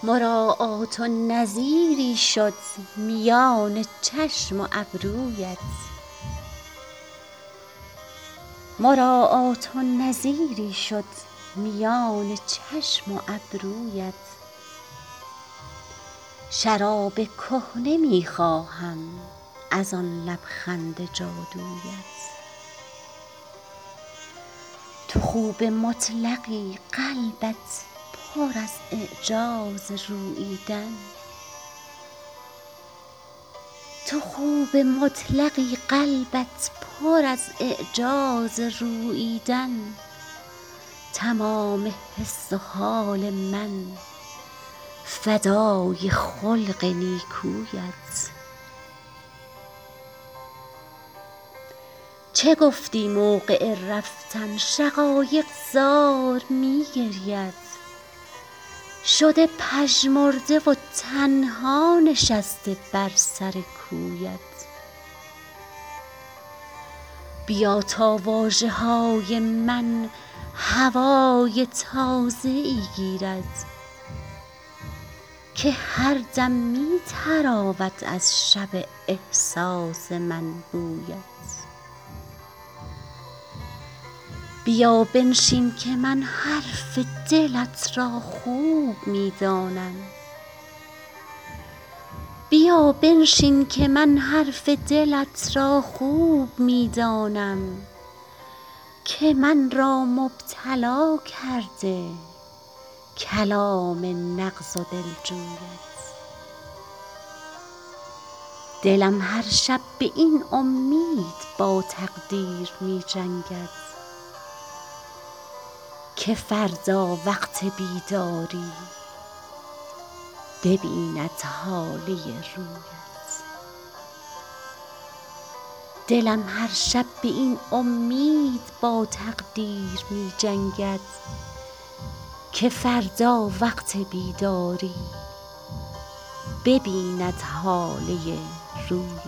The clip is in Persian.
مراعات و نظیری شد میان چشم و ابرویت. مراعات و نظیری شد میان چشم و ابرویت. شراب کهنه می خواهم از آن لبخند جادویت. تو خوب مطلقی قلبت پر از اعجاز روییدن. تو خوب مطلقی قلبت پر از اعجاز روییدن. تمام حس و حال من فدای خلق نیکویت. چه گفتی موقع رفتن شقایق زار می گرید. شده پژمرده و تنها نشسته بر سر کویت. بیا تا واژه های من هوای تازه ای گیرد که هر دم می تراود از شب احساس من بویت. بیا بنشین که من حرف دلت را خوب می دانم. بیا بنشین که من حرف دلت را خوب می دانم که من را مبتلا کرده کلام نغز و دلجویت. دلم هر شب به این امید با تقدیر می جنگد که فردا وقت بیداری ببیند حاله رویت. دلم هر شب به این امید با تقدیر می جنگد که فردا وقت بیداری ببیند حاله رویت.